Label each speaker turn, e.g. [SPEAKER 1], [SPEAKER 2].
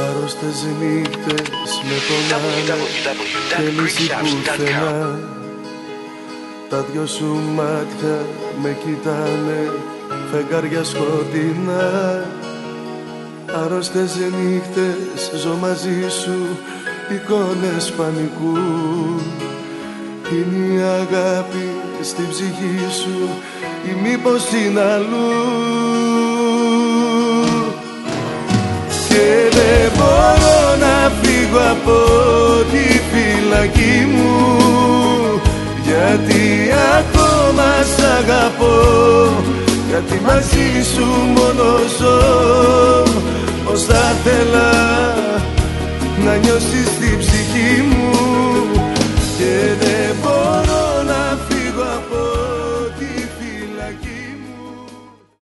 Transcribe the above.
[SPEAKER 1] Άρρωστες νύχτες με πονάνε και λύση πουθενά. Τα δυο σου μάτια με κοιτάνε, φεγγάρια σκοτεινά. Άρρωστες νύχτες ζω μαζί σου, εικόνες πανικού. Είναι η αγάπη στην ψυχή σου ή μήπως είναι αλλού? Και δεν μπορώ να φύγω από τη φυλακή μου, γιατί ακόμα σ' αγαπώ, γιατί μαζί σου μόνο ζω.